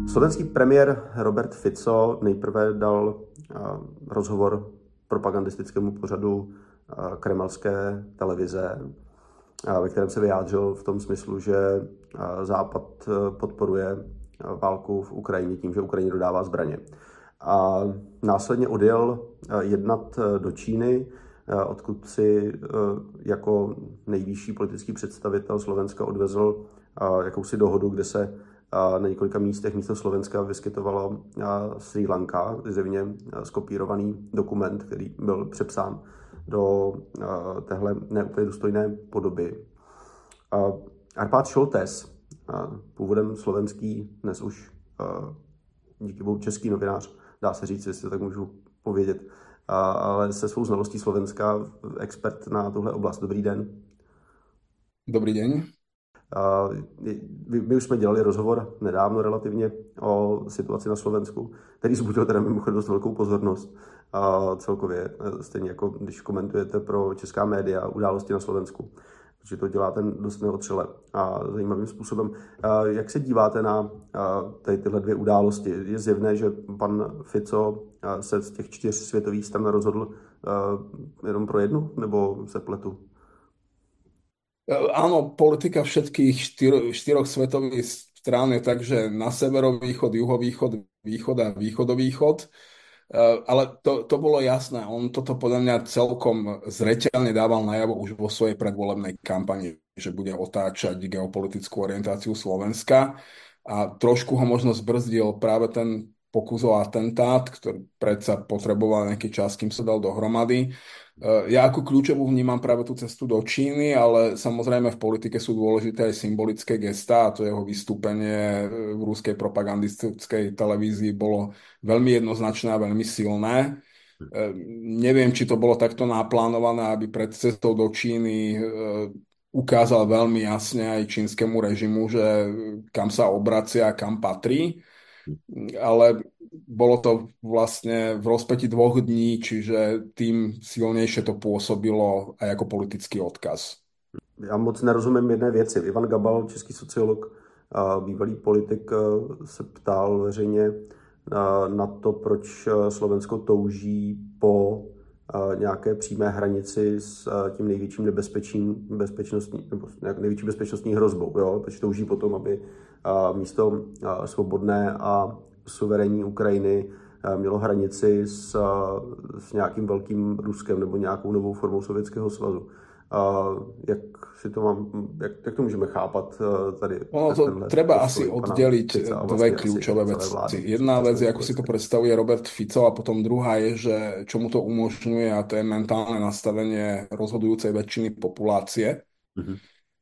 Slovenský premiér Robert Fico nejprve dal rozhovor propagandistickému pořadu kremelské televize, ve kterém se vyjádřil v tom smyslu, že Západ podporuje válku v Ukrajině tím, že Ukrajině dodává zbraně. A následně odjel jednat do Číny, odkud si jako nejvyšší politický představitel Slovenska odvezl jakousi dohodu, kde se na několika místech místo Slovenska vyskytovala Srí Lanka, zjevně skopírovaný dokument, který byl přepsán do téhle neúplně důstojné podoby. Arpád Šoltes, původem slovenský, dnes už díky bohu český novinář, dá se říct, jestli tak můžu povědět, ale se svou znalostí Slovenska, expert na tuhle oblast. Dobrý den. Dobrý deň. My už jsme dělali rozhovor nedávno relativně o situaci na Slovensku, který vzbudil teda mimochodem dost velkou pozornost celkově, stejně jako když komentujete pro česká média události na Slovensku, protože to děláte dost neotřele a zajímavým způsobem. Jak se díváte na tyhle dvě události? Je zjevné, že pan Fico se z těch 4 světových stran rozhodl jenom pro jednu, nebo se pletu? Áno, politika všetkých štyroch svetových strán je tak, že na severovýchod, juhovýchod, východ a východovýchod. Ale to bolo jasné. On toto podľa mňa celkom zreteľne dával najavo už vo svojej predvolebnej kampani, že bude otáčať geopolitickú orientáciu Slovenska. A trošku ho možno zbrzdil práve ten pokus o atentát, ktorý predsa potreboval nejaký čas, kým sa dal dohromady. Ja ako kľúčovú vnímam práve tú cestu do Číny, ale samozrejme v politike sú dôležité aj symbolické gestá a to jeho vystúpenie v ruskej propagandistickej televízii bolo veľmi jednoznačné a veľmi silné. Neviem, či to bolo takto naplánované, aby pred cestou do Číny ukázal veľmi jasne aj čínskemu režimu, že kam sa obracia a kam patrí, ale bolo to vlastne v rozpäti 2 dní, čiže tým silnejšie to pôsobilo aj ako politický odkaz. Já moc nerozumím jedné věci. Ivan Gabal, český sociolog, bývalý politik, se ptal veřejně na to, proč Slovensko touží po nějaké přímé hranici s tím největším nebezpečím bezpečnostní, nebo největší bezpečnostní hrozbou. Jo? Proč touží potom, aby místo svobodné a suverénní Ukrajiny mělo hranici s nějakým velkým Ruskem nebo nějakou novou formou Sovětského svazu. Jak si to jak to můžeme chápat tady? Ono to treba asi oddeliť dve kľúčové veci. Jedna vec je, ako si to predstavuje Robert Fico, a potom druhá je, že čo mu to umožňuje, a to je mentálne nastavenie rozhodujúcej väčšiny populácie. Mhm.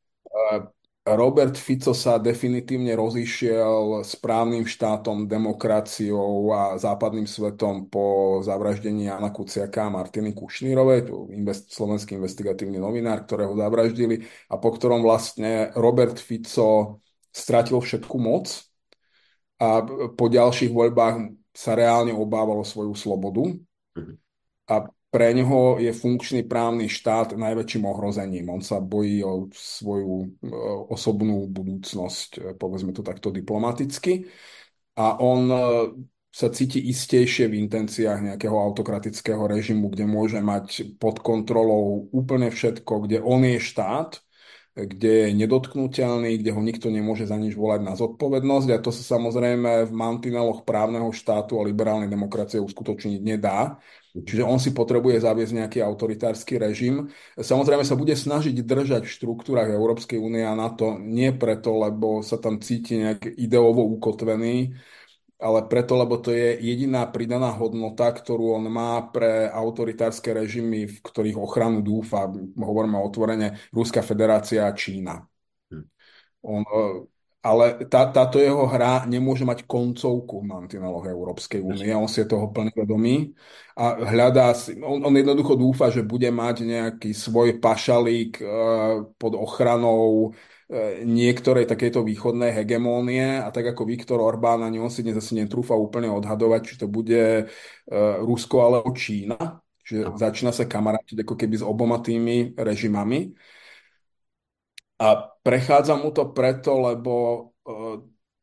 Robert Fico sa definitívne rozišiel s právnym štátom, demokraciou a západným svetom po zavraždení Jana Kuciaka a Martiny Kušnírovej, slovenský investigatívny novinár, ktorého zavraždili a po ktorom vlastne Robert Fico stratil všetku moc a po ďalších voľbách sa reálne obával o svoju slobodu. Mhm. A pre neho je funkčný právny štát najväčším ohrozením. On sa bojí o svoju osobnú budúcnosť, povedzme to takto diplomaticky. A on sa cíti istejšie v intenciách nejakého autokratického režimu, kde môže mať pod kontrolou úplne všetko, kde on je štát, kde je nedotknutelný, kde ho nikto nemôže za nič volať na zodpovednosť. A to sa samozrejme v mantineloch právneho štátu a liberálnej demokracie uskutočniť nedá. Čiže on si potrebuje zaviesť nejaký autoritársky režim. Samozrejme sa bude snažiť držať v štruktúrach Európskej únie a NATO nie preto, lebo sa tam cíti nejak ideovo ukotvený, ale preto, lebo to je jediná pridaná hodnota, ktorú on má pre autoritárske režimy, v ktorých ochranu dúfa. Hovoríme otvorene Ruská federácia a Čína. On, ale táto jeho hra nemôže mať koncovku v mantineloch Európskej únie. On si je toho plne vedomý a hľadá si, on jednoducho dúfa, že bude mať nejaký svoj pašalík pod ochranou niektorej takejto východnej hegemónie, a tak ako Viktor Orbán, ani on si dnes asi netrúfa úplne odhadovať, či to bude Rusko alebo Čína. Čiže začína sa kamarátiť ako keby s oboma tými režimami. A prechádza mu to preto, lebo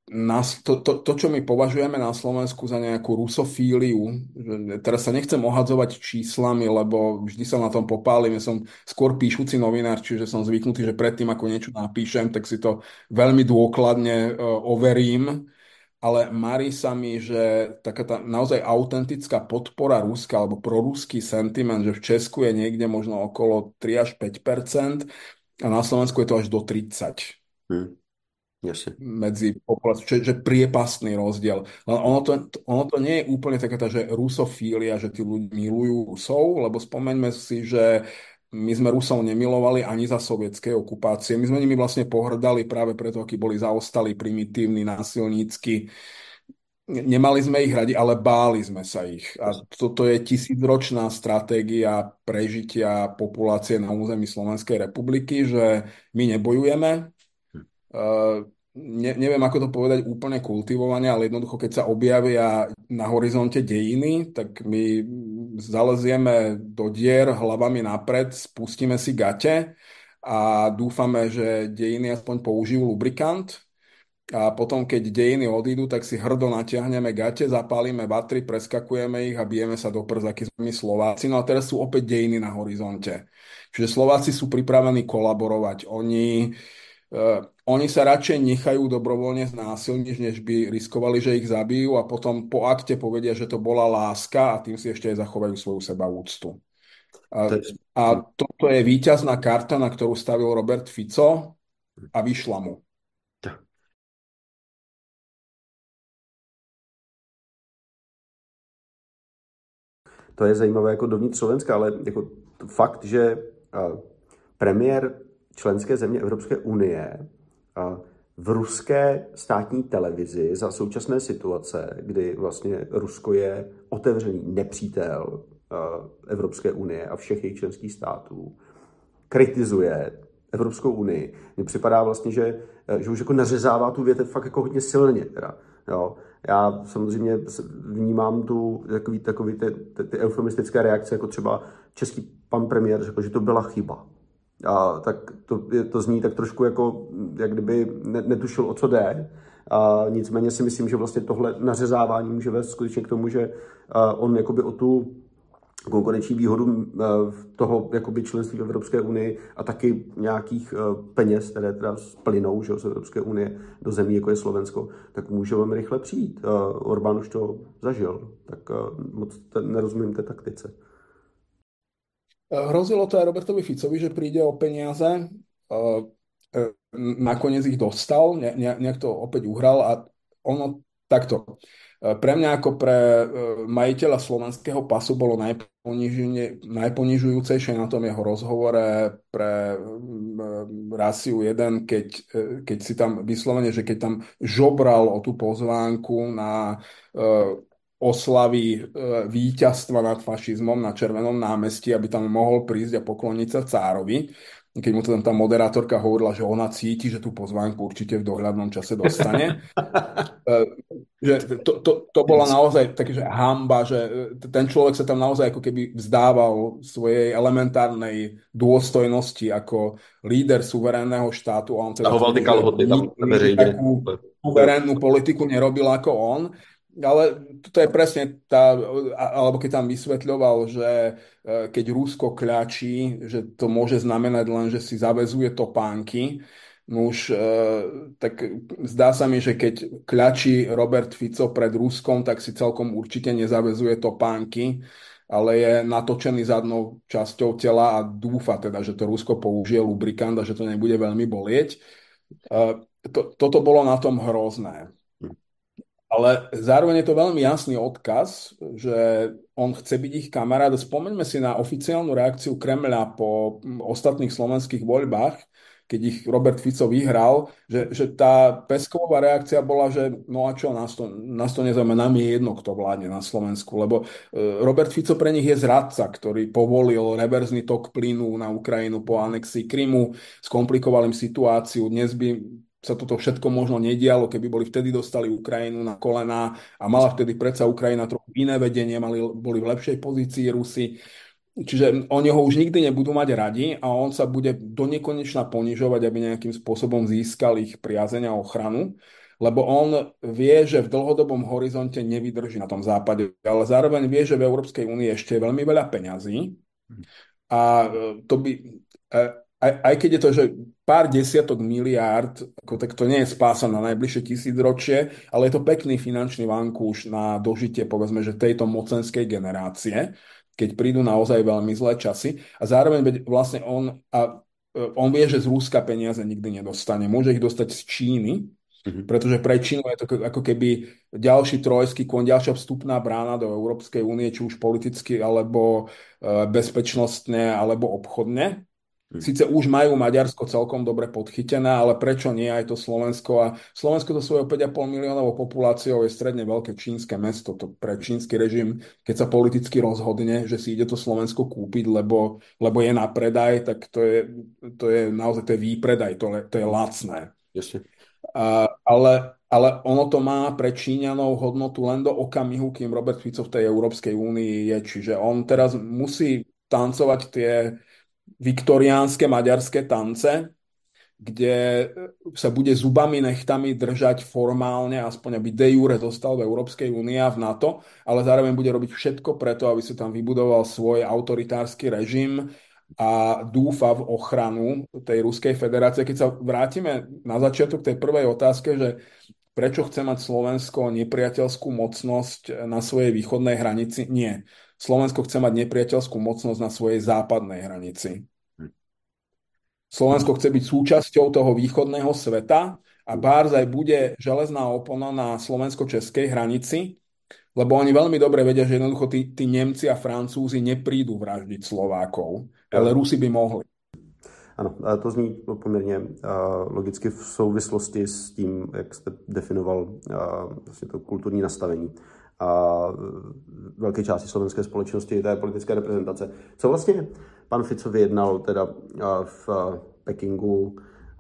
čo my považujeme na Slovensku za nejakú rusofíliu, že teraz sa nechcem ohadzovať číslami, lebo vždy sa na tom popálim, ja som skôr píšuci novinár, čiže som zvyknutý, že predtým, ako niečo napíšem, tak si to veľmi dôkladne overím, ale marí sa mi, že taká tá naozaj autentická podpora Ruska alebo proruský sentiment, že v Česku je niekde možno okolo 3 až 5% a na Slovensku je to až do 30 Hm, jasně. medzi populáciou, čiže priepastný rozdiel. Ale ono to nie je úplne taká tá, že rusofília, že tí ľudia milujú Rusov, lebo spomeňme si, že my sme Rusov nemilovali ani za sovietskej okupácie. My sme nimi vlastne pohrdali práve preto, akí boli zaostali, primitívni, násilnícky. Nemali sme ich radi, ale báli sme sa ich. A toto je tisícročná stratégia prežitia populácie na území Slovenskej republiky, že my nebojujeme, neviem, ako to povedať úplne kultivovane, ale jednoducho, keď sa objavia na horizonte dejiny, tak my zalezieme do dier hlavami napred, spustíme si gate a dúfame, že dejiny aspoň použijú lubrikant. A potom, keď dejiny odídu, tak si hrdo natiahneme gate, zapálime vatry, preskakujeme ich a bijeme sa do prs, akí sme my Slováci. No a teraz sú opäť dejiny na horizonte. Čiže Slováci sú pripravení kolaborovať. Oni sa radšej nechajú dobrovoľne znásilniť, než by riskovali, že ich zabijú a potom po akte povedia, že to bola láska a tým si ešte aj zachovajú svoju sebaúctu. To A, je, a toto je víťazná karta, na ktorú stavil Robert Fico a vyšla mu. to je zajímavé jako dovnitř Slovenska, ale jako fakt, že premiér členské země Evropské unie v ruské státní televizi za současné situace, kdy vlastně Rusko je otevřený nepřítel Evropské unie a všech jejich členských států, kritizuje Evropskou unii. Mně připadá vlastně, že už jako nařezává tu větev fakt jako hodně silně. Teda. Jo. Já samozřejmě vnímám takový ty eufemistické reakce, jako třeba český pan premiér řekl, že to byla chyba. A tak to zní tak trošku jako, jak kdyby netušil, o co jde. A nicméně si myslím, že vlastně tohle nařezávání může vést skutečně k tomu, že on jakoby o tu konkurenční výhodu toho jakoby členství v Evropské unii a taky nějakých peněz, které teda splynou, že, z Evropské unie do zemí, jako je Slovensko, tak může velmi rychle přijít. Orbán už to zažil, tak moc nerozumím té taktice. Hrozilo to aj Robertovi Ficovi, že príde o peniaze. Nakoniec ich dostal, nejak to opäť uhral a ono takto. Pre mňa ako pre majiteľa slovenského pasu bolo najponižujúcejšie na tom jeho rozhovore pre Rasiu 1, keď si tam vyslovene, že keď tam žobral o tú pozvánku na oslavy víťazstva nad fašizmom na Červenom námestí, aby tam mohol prísť a pokloniť sa cárovi. Keď mu to tam tá moderátorka hovorila, že ona cíti, že tú pozvánku určite v dohľadnom čase dostane. Že to bola naozaj také, že hanba, že ten človek sa tam naozaj ako keby vzdával svojej elementárnej dôstojnosti ako líder suverénneho štátu a on teda Stahoval ty kalhoty tam veřejně. takú suverénnu politiku nerobil ako on. Ale to je presne alebo keď tam vysvetľoval, že keď Rusko kľačí, že to môže znamenať len, že si zavezuje topánky. No už tak zdá sa mi, že keď kľačí Robert Fico pred Ruskom, tak si celkom určite nezavezuje topánky, ale je natočený zadnou časťou tela a dúfa teda, že to Rusko použije lubrikant a že to nebude veľmi bolieť. Toto bolo na tom hrozné. Ale zároveň je to veľmi jasný odkaz, že on chce byť ich kamarát. Spomeňme si na oficiálnu reakciu Kremľa po ostatných slovenských voľbách, keď ich Robert Fico vyhral, že tá Pesková reakcia bola, že no a čo, nás to nezaujíma, nám je jedno, kto vládne na Slovensku, lebo Robert Fico pre nich je zradca, ktorý povolil reverzný tok plynu na Ukrajinu po anexii Krymu, skomplikoval im situáciu, dnes by sa toto všetko možno nedialo, keby boli vtedy dostali Ukrajinu na kolená a mala vtedy predsa Ukrajina trochu iné vedenie, boli v lepšej pozícii Rusi. Čiže oni ho už nikdy nebudú mať radi a on sa bude do nekonečna ponižovať, aby nejakým spôsobom získal ich priazeň a ochranu. lebo on vie, že v dlhodobom horizonte nevydrží na tom západe, ale zároveň vie, že v Európskej únii ešte je veľmi veľa peňazí a to by, e, aj keď je to, že pár desiatok miliárd, ako, tak to nie je spása na najbližšie tisícročie, ale je to pekný finančný vankúš na dožitie, povedzme, že tejto mocenskej generácie, keď prídu naozaj veľmi zlé časy. A zároveň vlastne on vie, že z Ruska peniaze nikdy nedostane. Môže ich dostať z Číny, Mhm. pretože pre Čínu je to ako keby ďalší trojský kôň, ďalšia vstupná brána do Európskej únie, či už politicky, alebo bezpečnostne, alebo obchodne. Mhm. Sice už majú Maďarsko celkom dobre podchytené, ale prečo nie aj to Slovensko? A Slovensko to svojou 5,5 miliónovou populáciou je stredne veľké čínske mesto. To pre čínsky režim, keď sa politicky rozhodne, že si ide to Slovensko kúpiť, lebo je na predaj, tak to je naozaj to je výpredaj, to je lacné. Jasně. Ale ono to má pre Číňanov hodnotu len do okamihu, kým Robert Fico v tej Európskej únii je. Čiže on teraz musí tancovať tie viktoriánske maďarské tance, kde sa bude zubami nechtami držať formálne, aspoň aby de jure zostal v Európskej únii a v NATO, ale zároveň bude robiť všetko preto, aby sa tam vybudoval svoj autoritársky režim a dúfa v ochranu tej Ruskej federácie. Keď sa vrátime na začiatok tej prvej otázke, že prečo chce mať Slovensko nepriateľskú mocnosť na svojej východnej hranici? Nie. Slovensko chce mať nepriateľskú mocnosť na svojej západnej hranici. Slovensko chce byť súčasťou toho východného sveta a Bárzaj bude železná opona na slovensko-českej hranici, lebo oni veľmi dobre vedia, že jednoducho tí Nemci a Francúzi neprídu vraždiť Slovákov, ale Jo. Rusi by mohli. Ano, a to zní poměrně logicky v souvislosti s tím, jak jste definoval vlastně to kulturní nastavení a velké části slovenské společnosti, té politické reprezentace. Co vlastně pan Fico vyjednal teda v Pekingu,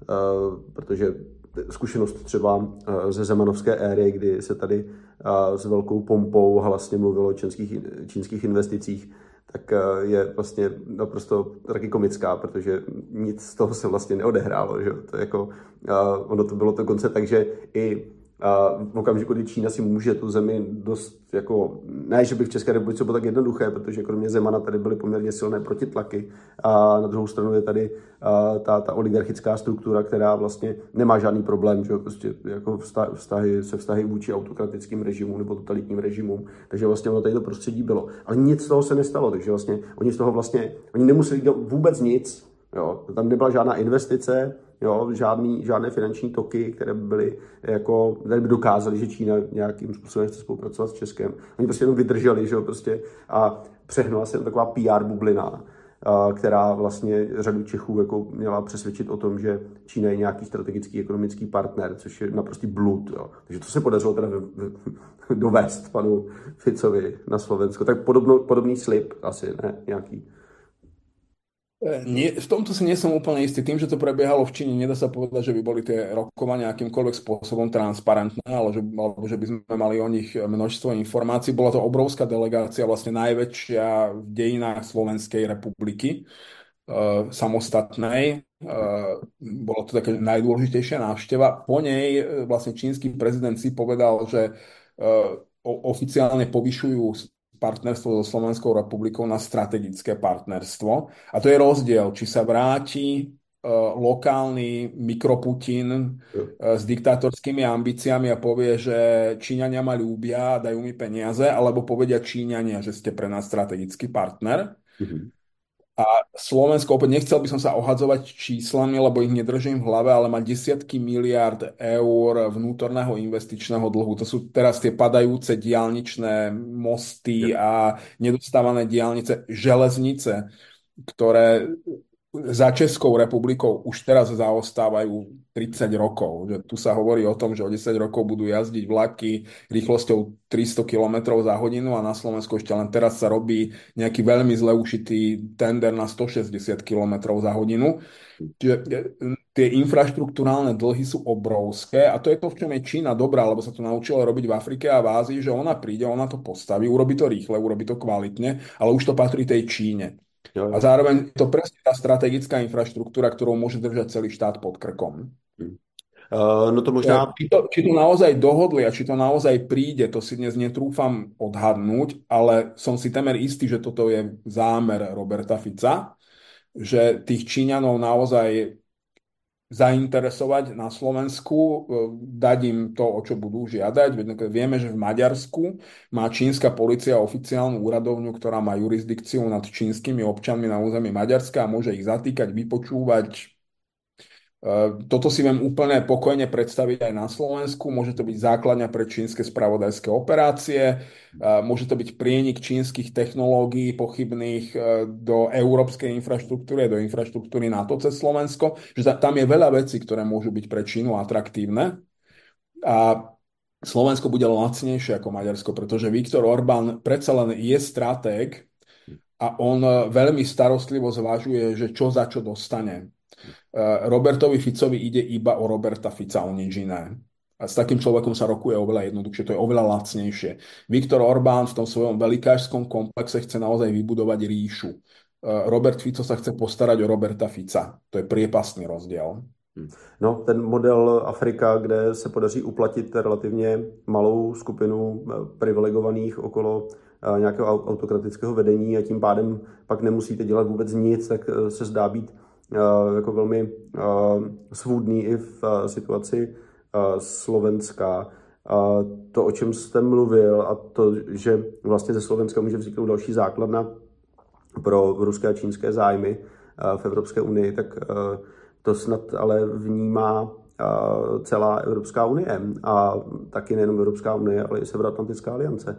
protože zkušenost třeba ze zemanovské éry, kdy se tady s velkou pompou hlasně mluvilo o čínských investicích, tak je vlastně naprosto tragikomická, protože nic z toho se vlastně neodehrálo. Že? To jako, ono to bylo dokonce tak, že i v okamžiku, kdy Čína si může tu zemi dost, jako, ne, že by v České republice bylo tak jednoduché, protože kromě Zemana tady byly poměrně silné protitlaky a na druhou stranu je tady ta oligarchická struktura, která vlastně nemá žádný problém, že prostě jako vztahy vůči autokratickým režimům nebo totalitním režimům, takže vlastně ono tady to prostředí bylo. Ale nic z toho se nestalo, takže vlastně oni nemuseli dělat vůbec nic, jo, tam nebyla žádná investice, jo, žádné finanční toky, které by byly jako, které by dokázaly, že Čína nějakým způsobem chce spolupracovat s Českem. Oni prostě jenom vydrželi, že jo, prostě a přehnala se taková PR bublina, která vlastně řadu Čechů jako měla přesvědčit o tom, že Čína je nějaký strategický ekonomický partner, což je naprostý blud. Jo. Takže to se podařilo teda dovést panu Ficovi na Slovensko. Tak podobný slib asi, ne? Nějaký. V tomto si nie som úplne istý. Tým, že to prebiehalo v Číne, nedá sa povedať, že by boli tie rokovania akýmkoľvek spôsobom transparentné, alebo že by sme mali o nich množstvo informácií. Bola to obrovská delegácia, vlastne najväčšia v dejinách Slovenskej republiky samostatnej. Bola to taká najdôležitejšia návšteva. Po nej vlastne čínsky prezident si povedal, že oficiálne povyšujú partnerstvo so Slovenskou republikou na strategické partnerstvo. A to je rozdiel, či sa vráti lokálny mikroputin s diktátorskými ambíciami a povie, že Číňania ma ľúbia a dajú mi peniaze, alebo povedia Číňania, že ste pre nás strategický partner. Mhm. A Slovensko, opäť nechcel by som sa ohadzovať číslami, lebo ich nedržím v hlave, ale má desiatky miliárd eur vnútorného investičného dlhu. To sú teraz tie padajúce diaľničné mosty a nedostávané diaľnice, železnice, ktoré za Českou republikou už teraz zaostávajú 30 rokov. Že tu sa hovorí o tom, že o 10 rokov budú jazdiť vlaky rýchlosťou 300 km za hodinu a na Slovensku ešte len teraz sa robí nejaký veľmi zle ušitý tender na 160 km za hodinu. Čiže tie infraštruktúrálne dlhy sú obrovské a to je to, v čom je Čína dobrá, lebo sa to naučila robiť v Afrike a v Ázii, že ona príde, ona to postaví, urobí to rýchle, urobí to kvalitne, ale už to patrí tej Číne. A zároveň je to presne tá strategická infraštruktúra, ktorou môže držať celý štát pod krkom. No to možná. Či to naozaj dohodli a či to naozaj príde, to si dnes netrúfam odhadnúť, ale som si temer istý, že toto je zámer Roberta Fica, že tých Číňanov naozaj zainteresovať na Slovensku, dať im to, o čo budú žiadať. Vieme, že v Maďarsku má čínska polícia oficiálnu úradovňu, ktorá má jurisdikciu nad čínskymi občanmi na území Maďarska a môže ich zatýkať, vypočúvať. Toto si viem úplne pokojne predstaviť aj na Slovensku. Môže to byť základňa pre čínske spravodajské operácie, môže to byť prienik čínskych technológií pochybných do európskej infraštruktúry, do infraštruktúry NATO cez Slovensko. Že tam je veľa vecí, ktoré môžu byť pre Čínu atraktívne. A Slovensko bude lacnejšie ako Maďarsko, pretože Viktor Orbán predsa len je stratég a on veľmi starostlivo zvažuje, že čo za čo dostane. Robertovi Ficovi ide iba o Roberta Fica, o nič iné. A s takým človekom sa rokuje oveľa jednoduchšie, to je oveľa lacnejšie. Viktor Orbán v tom svojom velikášskom komplexe chce naozaj vybudovať ríšu. Robert Fico sa chce postarať o Roberta Fica. To je priepastný rozdiel. No, ten model Afrika, kde se podaří uplatit relativně malou skupinu privilegovaných okolo nějakého autokratického vedení a tím pádem pak nemusíte dělat vůbec nic, tak se zdá být jako velmi svůdný i v situaci Slovenska. To, o čem jste mluvil, a to, že vlastně ze Slovenska může vzniknout další základna pro ruské a čínské zájmy v Evropské unii, tak to snad ale vnímá celá Evropská unie a taky nejenom Evropská unie, ale i Severoatlantická aliance.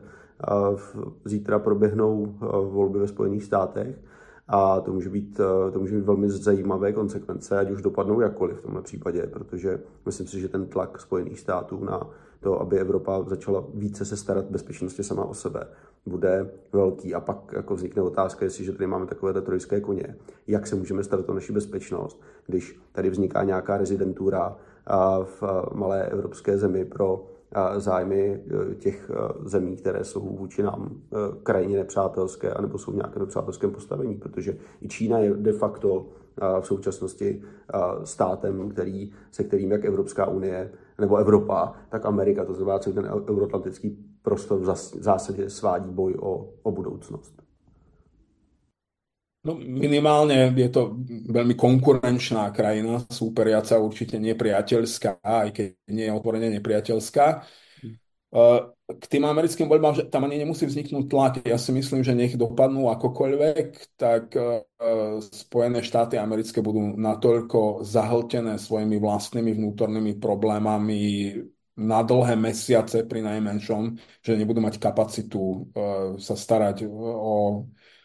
Zítra proběhnou volby ve Spojených státech a to může být velmi zajímavé konsekvence, ať už dopadnou jakkoliv v tomhle případě, protože myslím si, že ten tlak Spojených států na to, aby Evropa začala více se starat bezpečnosti sama o sebe, bude velký. A pak jako vznikne otázka, jestliže tady máme takové trojské koně, jak se můžeme starat o naši bezpečnost, když tady vzniká nějaká rezidentura v malé evropské zemi pro zájmy těch zemí, které jsou vůči nám krajně nepřátelské, anebo jsou v nějakém nepřátelském postavení, protože i Čína je de facto v současnosti státem, se kterým jak Evropská unie nebo Evropa, tak Amerika, to znamená celý ten euroatlantický prostor v zásadě svádí boj o budoucnost. No, minimálne je to veľmi konkurenčná krajina, súperiaca, určite nepriateľská, aj keď nie je otvorene nepriateľská. K tým americkým voľbám, že tam ani nemusí vzniknúť tlak. Ja si myslím, že nech dopadnú akokoľvek, tak Spojené štáty americké budú natoľko zahltené svojimi vlastnými vnútornými problémami na dlhé mesiace pri najmenšom, že nebudú mať kapacitu sa starať o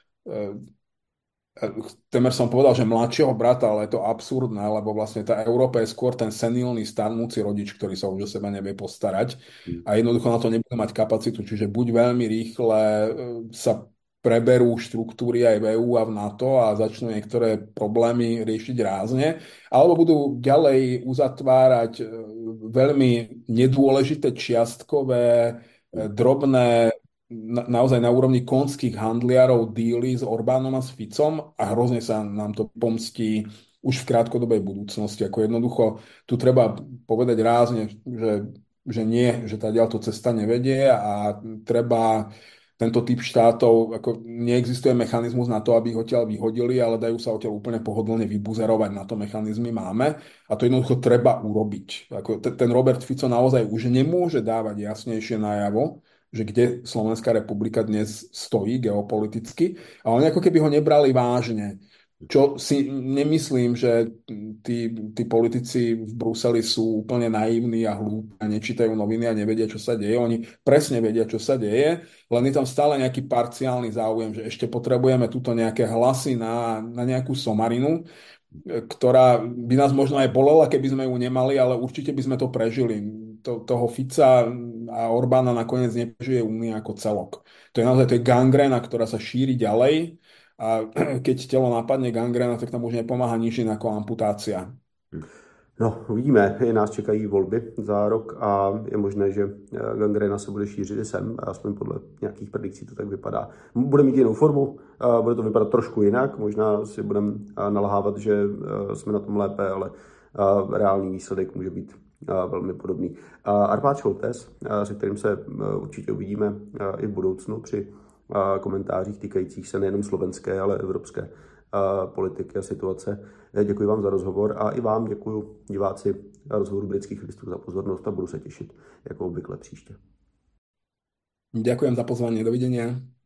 temer som povedal, že mladšieho brata, ale je to absurdné, lebo vlastne tá Európa je skôr ten senilný starnúci rodič, ktorý sa už o seba nevie postarať a jednoducho na to nebude mať kapacitu, čiže buď veľmi rýchle sa preberú štruktúry aj v EÚ a v NATO a začnú niektoré problémy riešiť rázne, alebo budú ďalej uzatvárať veľmi nedôležité čiastkové, drobné naozaj na úrovni konských handliarov díly s Orbánom a s Ficom a hrozne sa nám to pomstí už v krátkodobej budúcnosti. Ako jednoducho, tu treba povedať rázne, že nie, že tá ďalto cesta nevedie a treba tento typ štátov, ako neexistuje mechanizmus na to, aby ich odtiaľ vyhodili, ale dajú sa odtiaľ úplne pohodlne vybuzerovať, na to mechanizmy máme a to jednoducho treba urobiť. Ako ten Robert Fico naozaj už nemôže dávať jasnejšie najavo, že kde Slovenská republika dnes stojí geopoliticky. A oni ako keby ho nebrali vážne. Čo si nemyslím, že tí politici v Bruseli sú úplne naivní a hlúpi a nečítajú noviny a nevedia, čo sa deje. Oni presne vedia, čo sa deje, len je tam stále nejaký parciálny záujem, že ešte potrebujeme tuto nejaké hlasy na nejakú somarinu, ktorá by nás možno aj bolela, keby sme ju nemali, ale určite by sme to prežili. Toho Fica a Orbána nakoniec neprežije Únia ako celok. To je naozaj gangréna, ktorá sa šíri ďalej a keď telo napadne gangréna, tak tam už nepomáha nič iné ako amputácia. No, uvidíme. Nás čekají volby za rok a je možné, že gangréna se bude šířit i sem, aspoň podle nějakých predikcí to tak vypadá. Bude mít jinou formu, bude to vypadat trošku jinak, možná si budeme nalhávat, že jsme na tom lépe, ale reálný výsledek může být velmi podobný. Arpád Šoltes, se kterým se určitě uvidíme i v budoucnu při komentářích týkajících se nejenom slovenské, ale evropské politiky a situace. Děkuji vám za rozhovor a i vám děkuji, diváci rozhovoru Britských listů, za pozornost a budu se těšit jako obvykle příště. Ďakujem za pozvanie, dovidenia.